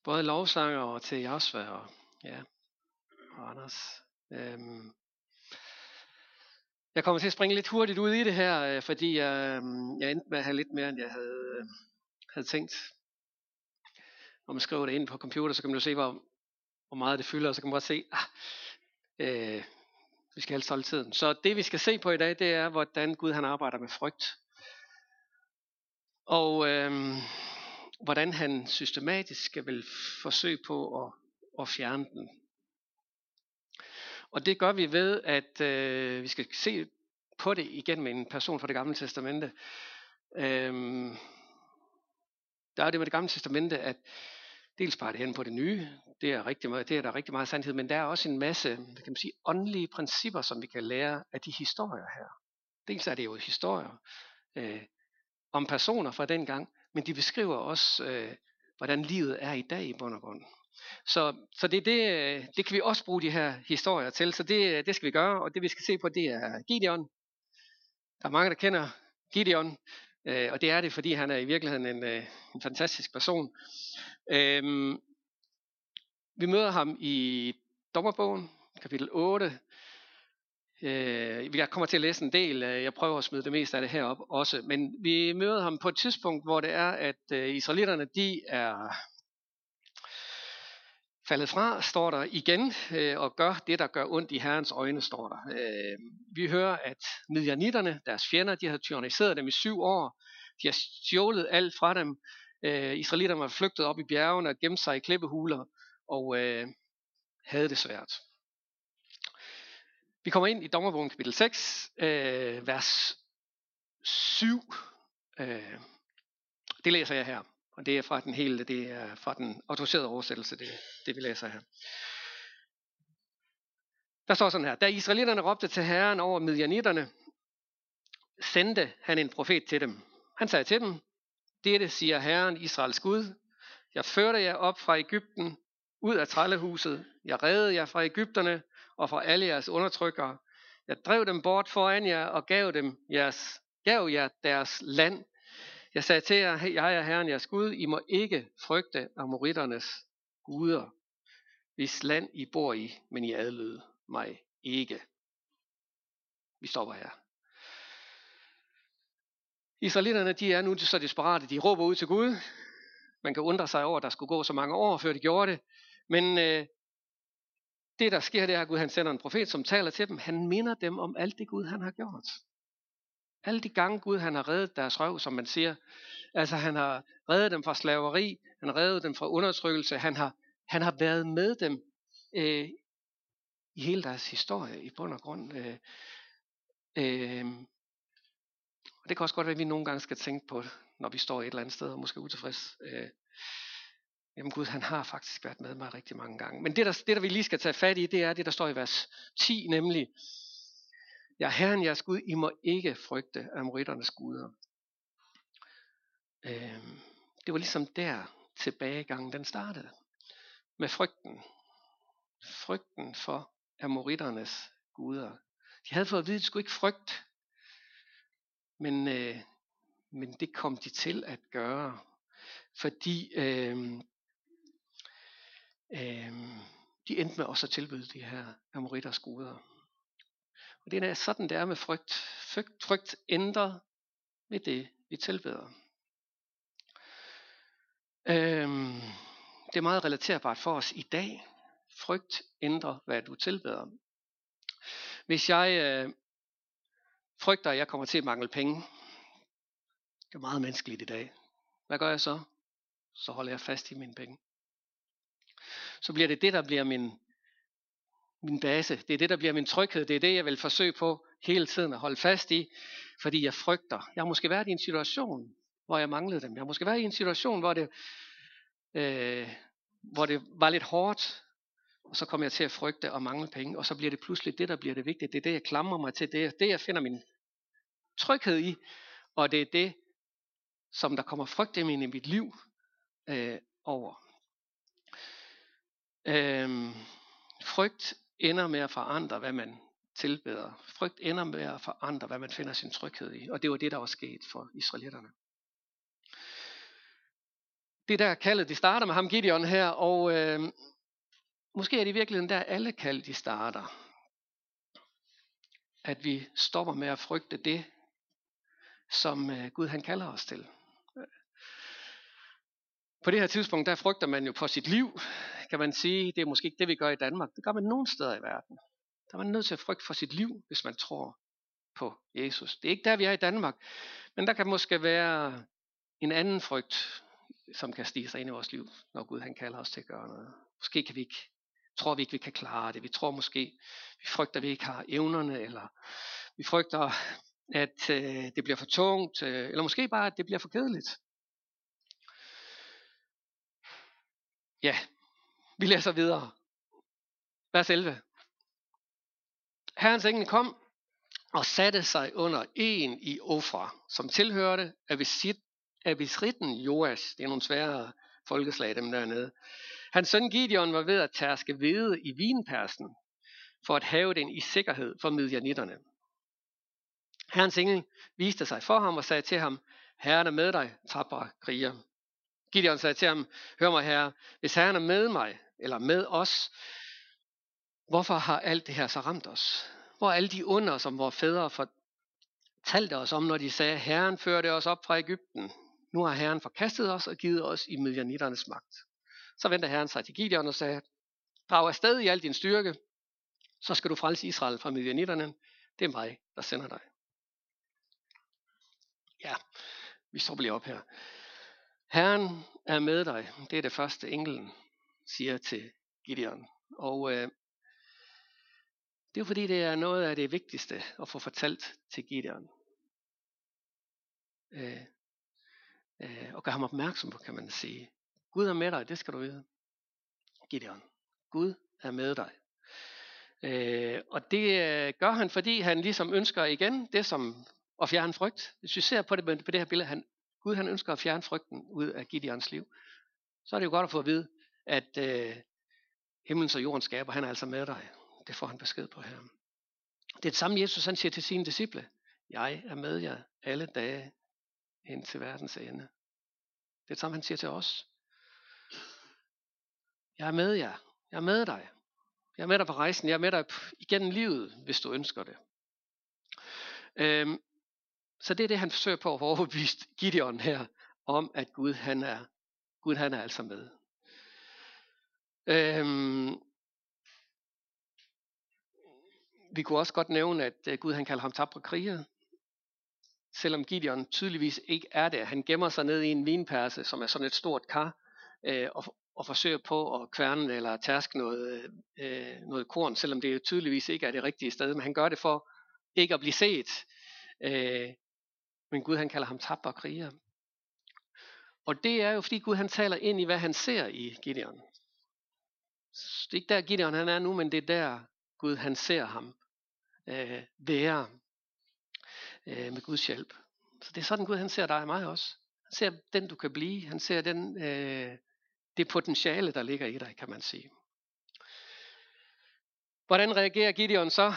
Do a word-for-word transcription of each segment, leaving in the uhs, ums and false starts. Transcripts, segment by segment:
både lovsanger og til Jasper og, ja, og Anders. Øhm, jeg kommer til at springe lidt hurtigt ud i det her, øh, fordi jeg, øh, jeg endte med at have lidt mere, end jeg havde, øh, havde tænkt. Når man skriver det ind på computer, så kan man jo se, hvor, hvor meget det fylder, og så kan man godt se, ah, øh, vi skal helst holde tiden. Så det, vi skal se på i dag, det er, hvordan Gud han arbejder med frygt. Og øh, hvordan han systematisk skal vel forsøge på at, at fjerne den. Og det gør vi ved, at øh, vi skal se på det igen med en person fra det gamle testamente. Øh, der er det med det gamle testamente, at dels bare det hen på det nye, det er, rigtig meget, det er der rigtig meget sandhed, men der er også en masse, kan man sige, åndelige principper, som vi kan lære af de historier her. Dels er det jo historier øh, om personer fra dengang, men de beskriver også, øh, hvordan livet er i dag i bund og grund. Så, så det, det, det kan vi også bruge de her historier til, så det, det skal vi gøre, og det vi skal se på, det er Gideon. Der er mange, der kender Gideon, øh, og det er det, fordi han er i virkeligheden en, øh, en fantastisk person. Øhm, vi møder ham i Dommerbogen, kapitel otte. Øh, jeg kommer til at læse en del, jeg prøver at smide det meste af det herop også, men vi møder ham på et tidspunkt, hvor det er, at øh, israelitterne, de er faldet fra, står der igen, øh, og gør det, der gør ondt i Herrens øjne, står der. Øh, vi hører, at midjanitterne, deres fjender, de har tyranniseret dem i syv år, de har stjålet alt fra dem. Øh, Israelitterne var flygtet op i bjergene og gemt sig i klippehuler og øh, havde det svært. Vi kommer ind i Dommerbogen kapitel seks, øh, vers syv. Øh, det læser jeg her, og det er fra den hele, det er fra den autoriserede oversættelse, det, det vi læser her. Der står sådan her: Da israelitterne råbte til Herren over midjanitterne, sendte han en profet til dem. Han sagde til dem: Dette siger Herren, Israels Gud. Jeg førte jer op fra Egypten, ud af trællehuset. Jeg reddede jer fra Egypterne og fra alle jeres undertrykkere. Jeg drev dem bort foran jer og gav dem jeres, gav jer deres land. Jeg sagde til jer, jeg er Herren jeres Gud. I må ikke frygte amoritternes guder, hvis land I bor i, men I adlød mig ikke. Vi stopper her. Israelitterne, de er nu så desperate, de råber ud til Gud. Man kan undre sig over, at der skulle gå så mange år, før de gjorde det. Men øh, det, der sker, det er, at Gud han sender en profet, som taler til dem. Han minder dem om alt det Gud, han har gjort. Alle de gange Gud, han har reddet deres røv, som man siger. Altså, han har reddet dem fra slaveri, han har reddet dem fra undertrykkelse, han har, han har været med dem øh, i hele deres historie, i bund og grund. Øh, øh, og det kan også godt være, at vi nogle gange skal tænke på, når vi står et eller andet sted og måske utilfreds. Øh, jamen Gud, han har faktisk været med mig rigtig mange gange. Men det der, det, der vi lige skal tage fat i, det er det, der står i vers ti, nemlig: Jeg er Herren jeres Gud, I må ikke frygte amoritternes guder. Øh, det var ligesom der tilbagegangen den startede. Med frygten. Frygten for amoritternes guder. De havde fået at vide, at de skulle ikke frygte. Men, øh, men det kom de til at gøre. Fordi øh, øh, de endte med også at tilbyde de her amoritters guder. Og det er sådan, det er med frygt. Frygt, frygt ændrer ved det, vi tilbeder. Øh, det er meget relaterbart for os i dag. Frygt ændrer, hvad du tilbeder. Hvis jeg øh, frygter, at jeg kommer til at mangle penge, det er meget menneskeligt i dag. Hvad gør jeg så? Så holder jeg fast i mine penge. Så bliver det det, der bliver min, min base. Det er det, der bliver min tryghed. Det er det, jeg vil forsøge på hele tiden at holde fast i, fordi jeg frygter. Jeg har måske været i en situation, hvor jeg manglede dem. Jeg har måske været i en situation, hvor det, øh, hvor det var lidt hårdt, og så kommer jeg til at frygte og mangle penge, og så bliver det pludselig det, der bliver det vigtige. Det er det, jeg klamrer mig til. Det er det, jeg finder min tryghed i, og det er det, som der kommer frygt ind i mit liv øh, over. Øhm, frygt ender med at forandre, hvad man tilbeder. Frygt ender med at forandre, hvad man finder sin tryghed i. Og det var det, der var sket for israelitterne. Det der kaldet, de starter med ham Gideon her, og øh, måske er det i virkeligheden der alle kald, de starter. At vi stopper med at frygte det, som øh, Gud han kalder os til. På det her tidspunkt, der frygter man jo på sit liv, kan man sige. Det er måske ikke det, vi gør i Danmark. Det gør man nogle steder i verden. Der er man nødt til at frygte for sit liv, hvis man tror på Jesus. Det er ikke der, vi er i Danmark. Men der kan måske være en anden frygt, som kan stige sig ind i vores liv, når Gud han kalder os til at gøre noget. Måske kan vi ikke, tror vi ikke, vi kan klare det. Vi tror måske, vi frygter, at vi ikke har evnerne, eller vi frygter, at øh, det bliver for tungt, øh, eller måske bare, at det bliver for kedeligt. Ja, vi læser videre. Vers elleve. Herrens engel kom og satte sig under en i Ofra, som tilhørte Abisritten Joas. Det er nogle svære folkeslag, dem dernede. Hans søn Gideon var ved at tærske hvede i vinpersen, for at have den i sikkerhed for midjanitterne. Herrens engel viste sig for ham og sagde til ham, Herren er med dig, tapre kriger. Gideon sagde til ham, hør mig herre, hvis Herren er med mig, eller med os, hvorfor har alt det her så ramt os? Hvor er alle de under, som vores fædre fortalte os om, når de sagde, Herren førte os op fra Egypten. Nu har Herren forkastet os og givet os i midjanitternes magt. Så vendte Herren sig til Gideon og sagde, drag afsted i al din styrke, så skal du frelse Israel fra midjanitterne. Det er mig, der sender dig. Ja, vi stopper lige op her. Herren er med dig. Det er det første, englen siger til Gideon. Og øh, det er jo fordi, det er noget af det vigtigste at få fortalt til Gideon. Øh, øh, og gøre ham opmærksom på, kan man sige. Gud er med dig, det skal du vide. Gideon, Gud er med dig. Øh, og det øh, gør han, fordi han ligesom ønsker igen det som at fjerne frygt. Hvis vi ser på det, på det her billede, han, Gud han ønsker at fjerne frygten ud af Gideons liv. Så er det jo godt at få at vide, at øh, himlens og jordens skaber, han er altså med dig. Det får han besked på her. Det er det samme Jesus han siger til sine disciple. Jeg er med jer alle dage ind til verdens ende. Det er det samme han siger til os. Jeg er med jer. Jeg er med dig. Jeg er med dig på rejsen. Jeg er med dig igennem livet, hvis du ønsker det. Øhm, så det er det, han forsøger på at overbevise Gideon her, om at Gud han er, Gud, han er altså med. Øhm, vi kunne også godt nævne, at Gud han kalder ham tapre kriger. Selvom Gideon tydeligvis ikke er det. Han gemmer sig ned i en vinperse, som er sådan et stort kar, øh, og, og forsøger på at kværne eller tærske noget, øh, noget korn, selvom det jo tydeligvis ikke er det rigtige sted. Men han gør det for ikke at blive set. Øh, men Gud han kalder ham tapre kriger. Og det er jo fordi Gud han taler ind i hvad han ser i Gideon. Det er ikke der Gideon han er nu, men det er der Gud han ser ham øh, være øh, med Guds hjælp. Så det er sådan Gud han ser dig og mig også. Han ser den du kan blive. Han ser den, øh, det potentiale der ligger i dig, kan man sige. Hvordan reagerer Gideon så?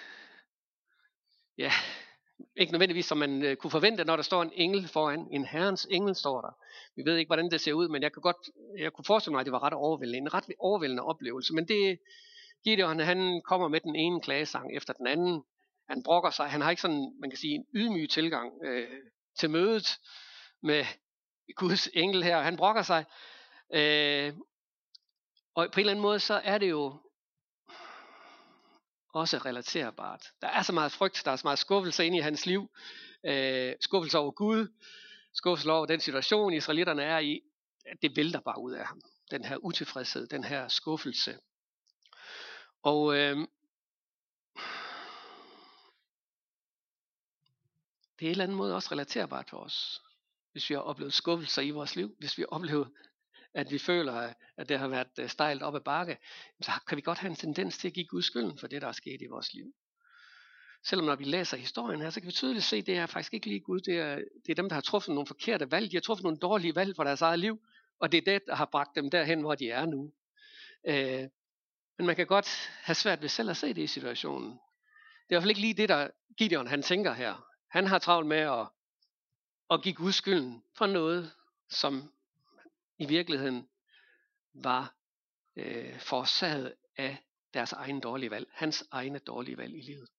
Ja, ikke nødvendigvis som man øh, kunne forvente, når der står en engel foran. En herrens engel står der. Vi ved ikke, hvordan det ser ud, men jeg kunne godt, jeg kunne forestille mig, at det var ret overvældende. En ret overvældende oplevelse. Men det, Gideon, han kommer med den ene klagesang efter den anden. Han brokker sig. Han har ikke sådan, man kan sige, en ydmyg tilgang øh, til mødet med Guds engel her. Han brokker sig. Øh, og på en eller anden måde, så er det jo også relaterbart. Der er så meget frygt, der er så meget skuffelse inde i hans liv. Øh, skuffelse over Gud, skuffelse over den situation, israelitterne er i. Det vælter bare ud af ham. Den her utilfredshed, den her skuffelse. Og øh, det er en eller anden måde også relaterbart for os. Hvis vi har oplevet skuffelser i vores liv, hvis vi har oplevet, at vi føler, at det har været stejlt op ad bakke, så kan vi godt have en tendens til at give Gud skylden for det, der er sket i vores liv. Selvom når vi læser historien her, så kan vi tydeligt se, at det er faktisk ikke lige Gud. Det er, det er dem, der har truffet nogle forkerte valg. De har truffet nogle dårlige valg for deres eget liv, og det er det, der har bragt dem derhen, hvor de er nu. Øh, men man kan godt have svært ved selv at se det i situationen. Det er i hvert fald ikke lige det, der Gideon han tænker her. Han har travlt med at, at give Gud skylden for noget, som i virkeligheden var øh, forårsaget af deres egen dårlige valg. Hans egne dårlige valg i livet.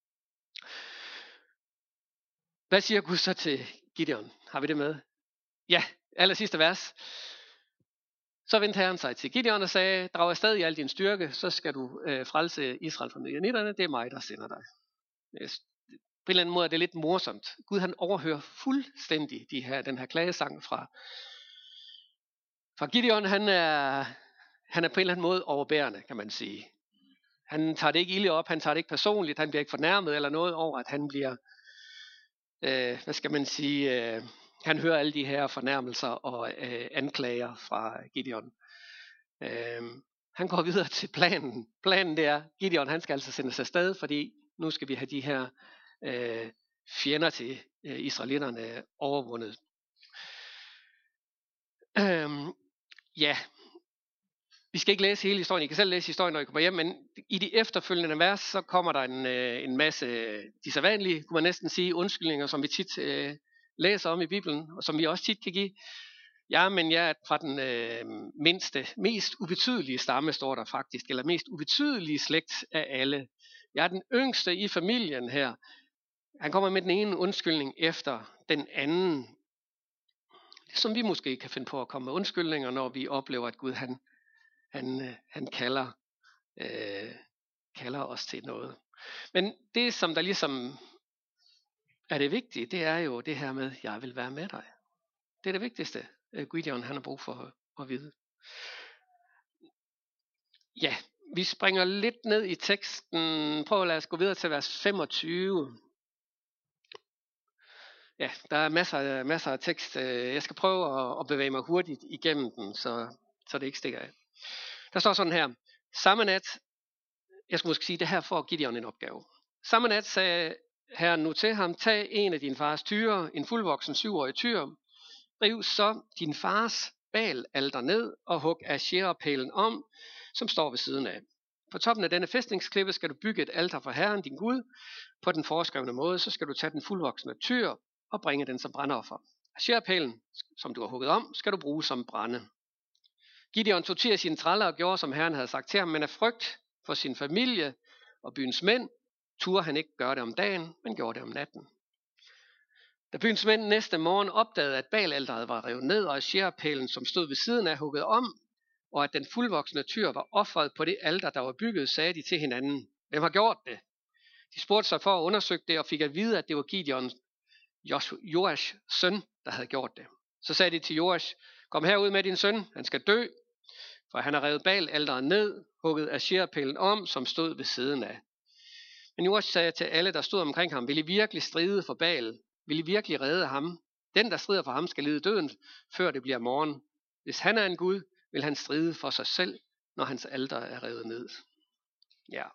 Hvad siger Gud så til Gideon? Har vi det med? Ja, aller sidste vers. Så vendte Herren sig til Gideon og sagde, drag afsted i al din styrke, så skal du øh, frelse Israel fra midianitterne. Det er mig, der sender dig. Yes. På en eller anden måde er det lidt morsomt. Gud han overhører fuldstændig de her, den her klagesang fra, fra Gideon. Han er, han er på en eller anden måde overbærende, kan man sige. Han tager det ikke ilde op, han tager det ikke personligt, han bliver ikke fornærmet eller noget over, at han bliver, øh, hvad skal man sige, øh, han hører alle de her fornærmelser og øh, anklager fra Gideon. Øh, han går videre til planen. Planen det er, Gideon han skal altså sendes afsted, fordi nu skal vi have de her øh, fjender til øh, israelitterne overvundet. Øh, ja, vi skal ikke læse hele historien. I kan selv læse historien, når I kommer hjem, men i de efterfølgende vers, så kommer der en, øh, en masse, de sædvanlige, kunne man næsten sige, undskyldninger, som vi tit øh, læser om i Bibelen, og som vi også tit kan give. Ja, men jeg er fra den øh, mindste, mest ubetydelige stamme, står der faktisk, eller mest ubetydelige slægt af alle. Jeg er den yngste i familien her. Han kommer med den ene undskyldning efter den anden, som vi måske kan finde på at komme med undskyldninger, når vi oplever, at Gud han, han, han kalder, øh, kalder os til noget. Men det, som der ligesom er det vigtige, det er jo det her med, jeg vil være med dig. Det er det vigtigste, Gideon han har brug for at vide. Ja, vi springer lidt ned i teksten. Prøv at lade os gå videre til vers femogtyve. Ja, der er masser, masser af tekst. Jeg skal prøve at bevæge mig hurtigt igennem den, så, så det ikke stikker af. Der står sådan her. Samme nat, jeg skal måske sige det her for at give Gideon en opgave. Samme nat sagde Herren nu til ham, tag en af din fars tyre, en fuldvoksen syvårig tyr, riv så din fars balalter ned og hug Asherah-pælen om, som står ved siden af. På toppen af denne fæstningsklippe skal du bygge et alter for Herren, din Gud. På den foreskrevne måde, så skal du tage den fuldvoksne tyr og bringe den som brandoffer. Asherah-pælen, som du har hugget om, skal du bruge som brænde. Gideon tog til sine træller og gjorde, som Herren havde sagt til ham, men af frygt for sin familie og byens mænd, turde han ikke gøre det om dagen, men gjorde det om natten. Da byens mænd næste morgen opdagede, at balalteret var revet ned, og Asherah-pælen, som stod ved siden af, hugget om, og at den fuldvoksne tyr var offret på det alter, der var bygget, sagde de til hinanden, hvem har gjort det? De spurgte sig for at undersøge det, og fik at vide, at det var Gideon, Joash søn, der havde gjort det. Så sagde de til Joash, kom herud med din søn, han skal dø, for han har revet balalteret ned, hugget Asherah-pælen om, som stod ved siden af. Men Joash sagde til alle, der stod omkring ham, vil I virkelig stride for Baal? Vil I virkelig redde ham? Den, der strider for ham, skal lide døden, før det bliver morgen. Hvis han er en Gud, vil han stride for sig selv, når hans alter er revet ned. Ja.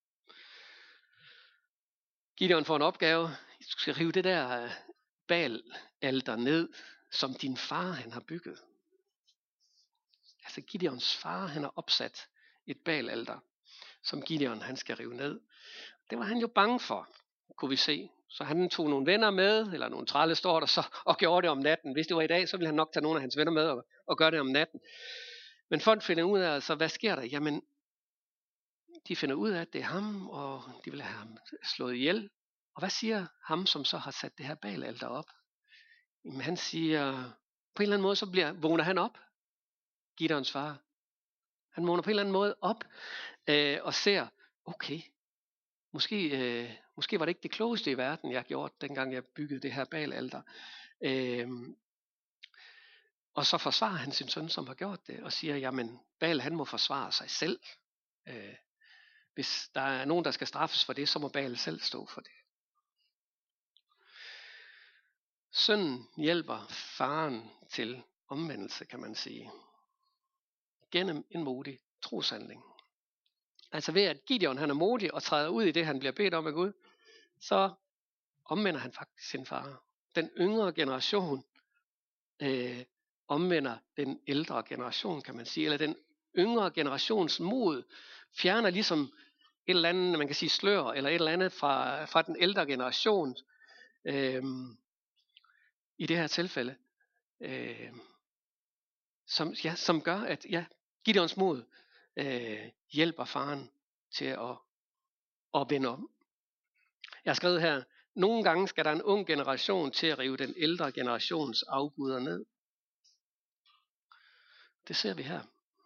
Gideon får en opgave. Du skal rive det der balalter ned, som din far han har bygget. Altså Gideons far, han har opsat et balalter, som Gideon han skal rive ned. Det var han jo bange for, kunne vi se. Så han tog nogle venner med, eller nogle trælle står der så, og gjorde det om natten. Hvis det var i dag, så ville han nok tage nogle af hans venner med og, og gøre det om natten. Men folk finder ud af, altså, hvad sker der? Jamen, de finder ud af, at det er ham, og de vil have ham slået ihjel. Og hvad siger ham, som så har sat det her balalter op? Jamen, han siger, på en eller anden måde, så bliver, vågner han op, Gideons far. Han vågner på en eller anden måde op øh, og ser, okay, måske, øh, måske var det ikke det klogeste i verden, jeg gjorde, dengang jeg byggede det her balalter. Øh, og så forsvarer han sin søn, som har gjort det, og siger, jamen, Baal han må forsvare sig selv. Øh, hvis der er nogen, der skal straffes for det, så må Baal selv stå for det. Sønnen hjælper faren til omvendelse, kan man sige, gennem en modig troshandling. Altså ved at Gideon han er modig og træder ud i det, han bliver bedt om af Gud, så omvender han faktisk sin far. Den yngre generation øh, omvender den ældre generation, kan man sige, eller den yngre generations mod fjerner ligesom et eller andet, man kan sige slør, eller et eller andet fra, fra den ældre generation, øh, i det her tilfælde. Øh, som, ja, som gør, at ja, Gideons mod øh, hjælper faren til at, at vende om. Jeg har skrevet her, nogle gange skal der en ung generation til at rive den ældre generations afguder ned. Det ser vi her.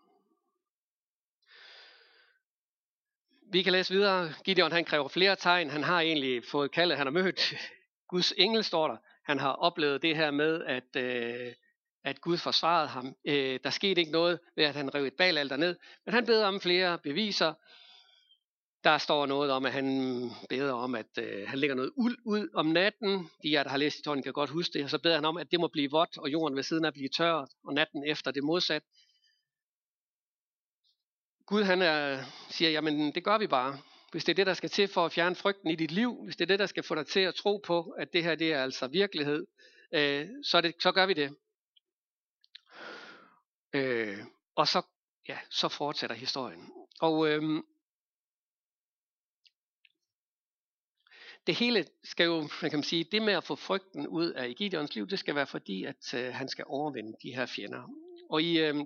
Vi kan læse videre. Gideon han kræver flere tegn. Han har egentlig fået kaldet. Han har mødt Guds engel, står der. Han har oplevet det her med, at, øh, at Gud forsvarede ham. Øh, der skete ikke noget ved, at han rev et balalter ned. Men han beder om flere beviser. Der står noget om, at han beder om, at øh, han lægger noget uld ud om natten. De der har læst historien kan godt huske det. Og så beder han om, at det må blive vådt, og jorden ved siden af blive tørret, og natten efter det modsat. Gud han er, siger, jamen det gør vi bare. Hvis det er det, der skal til for at fjerne frygten i dit liv, hvis det er det, der skal få dig til at tro på, at det her det er altså virkelighed, øh, så, er det, så gør vi det. Øh, og så, ja, så fortsætter historien. Og øh, det hele skal jo, man kan sige, det med at få frygten ud af Gideons liv, det skal være fordi, at øh, han skal overvinde de her fjender. Og i, øh,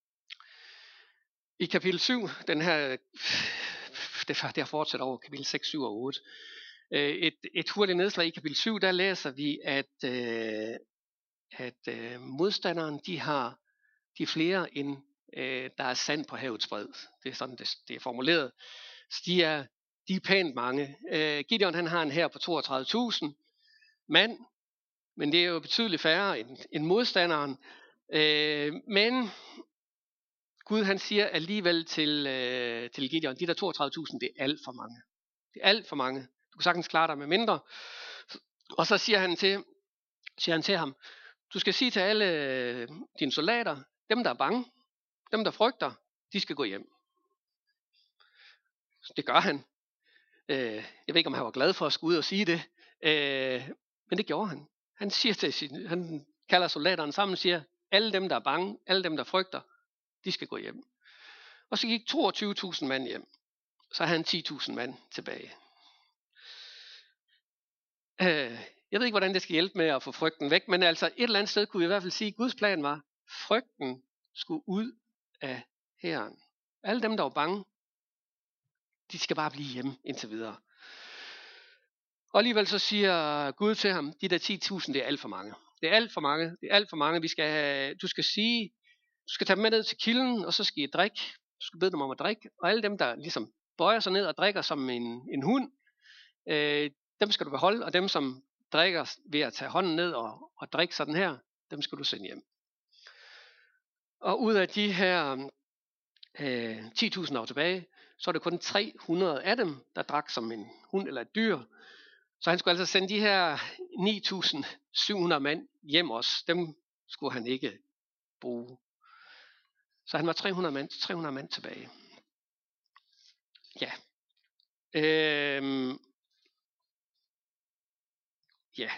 i kapitel syv, den her, det, det fortsætter over kapitel seks, syv og otte, øh, et, et hurtigt nedslag i kapitel syv, der læser vi, at, øh, at øh, modstanderen, de har de er flere end øh, der er sand på havets bred. Det er sådan, det, det er formuleret. Så de er, de er pænt mange. Øh, Gideon han har en hær på toogtredive tusind mand, men det er jo betydeligt færre end, end modstanderen. Øh, men Gud han siger alligevel til, øh, til Gideon, de der toogtredive tusind, det er alt for mange. Det er alt for mange. Du kan sagtens klare dig med mindre. Og så siger han til, siger han til ham, du skal sige til alle dine soldater, dem der er bange, dem der frygter, de skal gå hjem. Det gør han. Øh, jeg ved ikke, om han var glad for at skulle ud og sige det, øh, men det gjorde han. Han siger til sin, han kalder soldaterne sammen og siger, alle dem der er bange, alle dem der frygter, de skal gå hjem. Og så gik toogtyve tusind mand hjem. Så har han ti tusind mand tilbage. Øh, jeg ved ikke, hvordan det skal hjælpe med at få frygten væk, men altså et eller andet sted kunne vi i hvert fald sige, at Guds plan var, frygten skulle ud af hæren. Alle dem, der var bange, de skal bare blive hjemme indtil videre. Og alligevel så siger Gud til ham, de der ti tusind, det er alt for mange. Det er alt for mange, det er alt for mange. Vi skal have, du skal sige, du skal tage dem med ned til kilden, og så skal I drikke. Du skal bede dem om at drikke. Og alle dem, der ligesom bøjer sig ned og drikker som en, en hund, øh, dem skal du beholde, og dem, som drikker ved at tage hånden ned og, og drikke sådan her, dem skal du sende hjem. Og ud af de her øh, ti tusind år tilbage, så er det kun tre hundrede af dem, der drak som en hund eller et dyr. Så han skulle altså sende de her ni tusind syv hundrede mand hjem også. Dem skulle han ikke bruge. Så han var tre hundrede mand, tre hundrede mand tilbage. Ja. Øhm. Ja.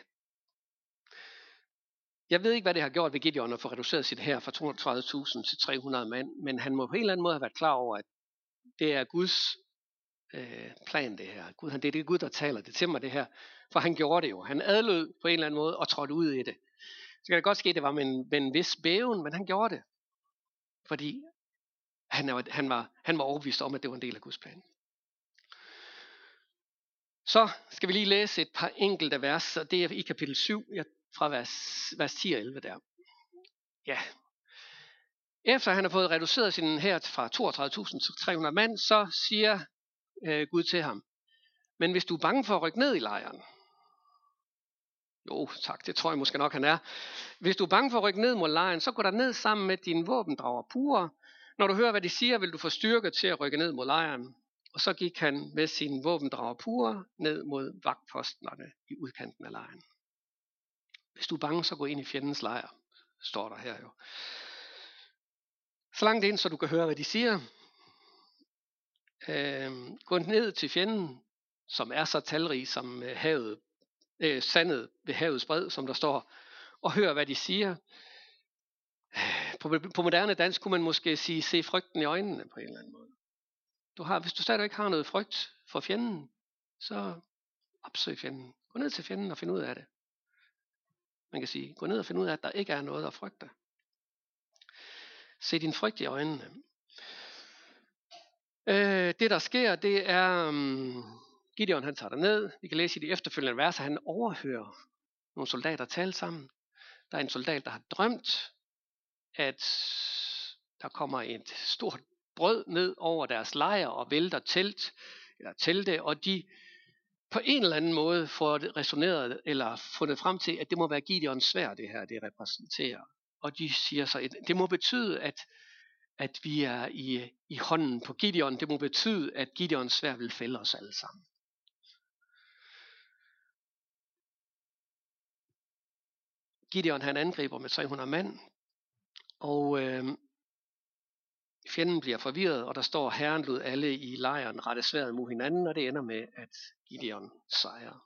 Jeg ved ikke, hvad det har gjort ved Gideon at få reduceret sit hær fra toogtredive tusind til tre hundrede mand, men han må på en eller anden måde have været klar over, at det er Guds øh, plan det her. Gud, han, det er det Gud, der taler det til mig det her, for han gjorde det jo. Han adlød på en eller anden måde og trådte ud i det. Så kan det godt ske, at det var med en, med en vis bæven, men han gjorde det, fordi han var, han, var, han var overbevist om, at det var en del af Guds plan. Så skal vi lige læse et par enkelte vers, og det er i kapitel syv, fra vers, vers ti og elleve der. Ja. Efter han har fået reduceret sin hær fra toogtredive tusind til tre hundrede mand, så siger øh, Gud til ham, men hvis du er bange for at rykke ned i lejren, jo tak, det tror jeg måske nok han er. Hvis du er bange for at rykke ned mod lejren, så gå der ned sammen med dine våbendrager purer. Når du hører, hvad de siger, vil du få styrke til at rykke ned mod lejren. Og så gik han med sine våbendrager purer ned mod vagtposterne i udkanten af lejren. Hvis du er bange, så gå ind i fjendens lejr, står der her jo. Så langt ind, så du kan høre, hvad de siger. Øh, gå ned til fjenden, som er så talrig som havet, øh, sandet ved havets bred, som der står, og hør, hvad de siger. På, på moderne dansk kunne man måske sige, se frygten i øjnene på en eller anden måde. Du har, hvis du stadig ikke har noget frygt for fjenden, så opsøg fjenden. Gå ned til fjenden og find ud af det. Man kan sige, gå ned og find ud af, at der ikke er noget at frygte. Se din frygt i øjnene. Øh, det der sker, det er, um, Gideon han tager ned. Vi kan læse i de efterfølgende verser, han overhører nogle soldater tale sammen. Der er en soldat, der har drømt, at der kommer et stort brød ned over deres lejr og vælter telt, eller telte, og de på en eller anden måde får det resoneret, eller fundet frem til, at det må være Gideons sværd, det her, det repræsenterer. Og de siger så, at det må betyde, at, at vi er i, i hånden på Gideon. Det må betyde, at Gideons sværd vil fælde os alle sammen. Gideon han angriber med tre hundrede mand, og øh, fjenden bliver forvirret, og der står, Herren lod alle i lejren rette sværdet mod hinanden, og det ender med, at Gideon sejrer.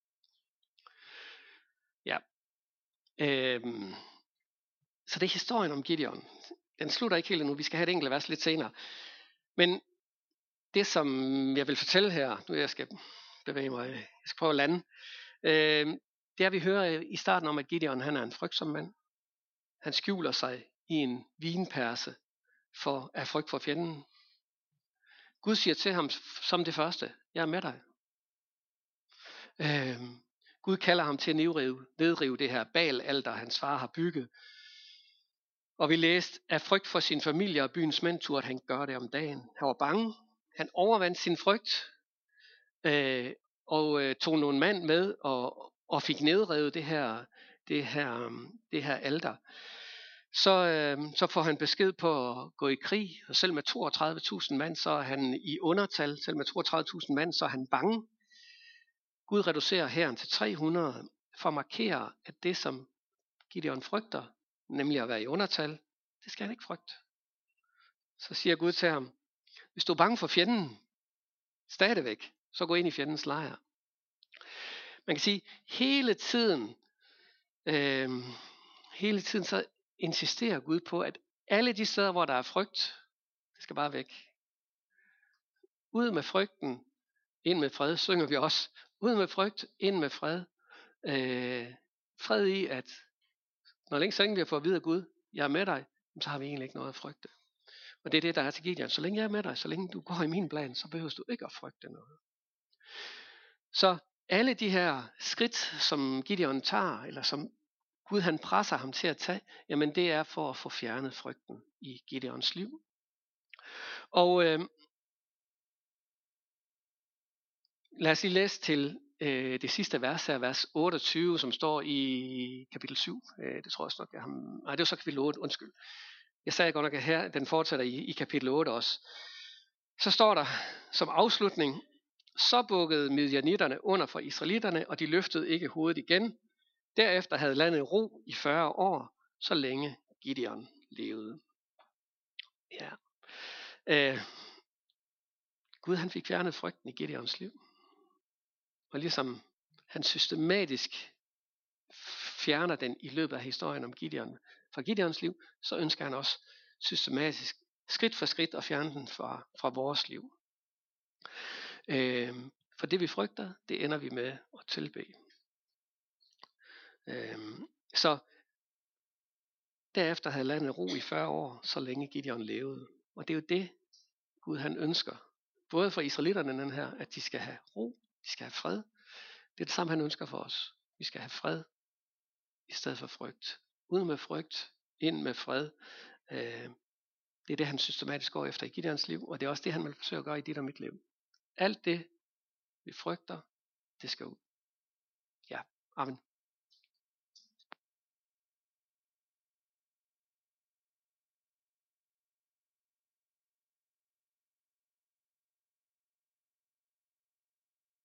Ja. Øhm. Så det er historien om Gideon. Den slutter ikke helt endnu, vi skal have et enkelt vers lidt senere. Men det, som jeg vil fortælle her, nu jeg skal bevæge mig, jeg skal prøve at lande, øh, det er, vi hører i starten om, at Gideon han er en frygtsom mand. Han skjuler sig i en vinperse for, af frygt for fjenden. Gud siger til ham som det første, jeg er med dig. Øh, Gud kalder ham til at nedrive, nedrive det her Baal-alter, hans far har bygget. Og vi læste, af frygt for sin familie og byens mænd, turde han gøre det om dagen. Han var bange. Han overvandt sin frygt øh, og øh, tog nogle mand med og, og fik nedrevet det her, det her, det her alter. Så, øh, så får han besked på at gå i krig, og selv med toogtredive tusind mand, så er han i undertal. Selv med toogtredive tusind mand, så er han bange. Gud reducerer hæren til tre hundrede for at markere, at det som Gideon frygter, nemlig at være i undertal, det skal han ikke frygte. Så siger Gud til ham, hvis du er bange for fjenden, stadigvæk, så gå ind i fjendens lejr. Man kan sige, hele tiden, øh, hele tiden så insisterer Gud på, at alle de steder, hvor der er frygt, det skal bare væk. Ud med frygten, ind med fred, synger vi også. Ud med frygt, ind med fred. Øh, fred i, at når længe så længe vi har fået at vide af Gud, jeg er med dig, så har vi egentlig ikke noget at frygte. Og det er det, der er til Gideon. Så længe jeg er med dig, så længe du går i min plan, så behøver du ikke at frygte noget. Så alle de her skridt, som Gideon tager, eller som Gud han presser ham til at tage, jamen det er for at få fjernet frygten i Gideons liv. Og øh, lad os lige læse til øh, det sidste vers her, vers otteogtyve, som står i kapitel syv. Øh, det tror jeg nok, jeg har... Nej, det var så kapitel otte, undskyld. Jeg sagde godt nok, at her, den fortsætter i, i kapitel otte også. Så står der som afslutning, så bukkede midjanitterne under for israelitterne, og de løftede ikke hovedet igen. Derefter havde landet ro i fyrre år, så længe Gideon levede. Ja. Øh, Gud han fik fjernet frygten i Gideons liv. Og ligesom han systematisk fjerner den i løbet af historien om Gideon fra Gideons liv, så ønsker han også systematisk, skridt for skridt, at fjerne den fra, fra vores liv. Øh, for det vi frygter, det ender vi med at tilbe. Øh, så derefter havde landet ro i fyrre år, så længe Gideon levede. Og det er jo det, Gud han ønsker. Både for israelitterne den her, at de skal have ro, de skal have fred. Det er det samme, han ønsker for os. Vi skal have fred i stedet for frygt. Ud med frygt, ind med fred. Øh, det er det, han systematisk går efter i Gideons liv, og det er også det, han vil forsøge at gøre i dit og mit liv. Alt det, vi frygter, det skal ud. Ja, amen.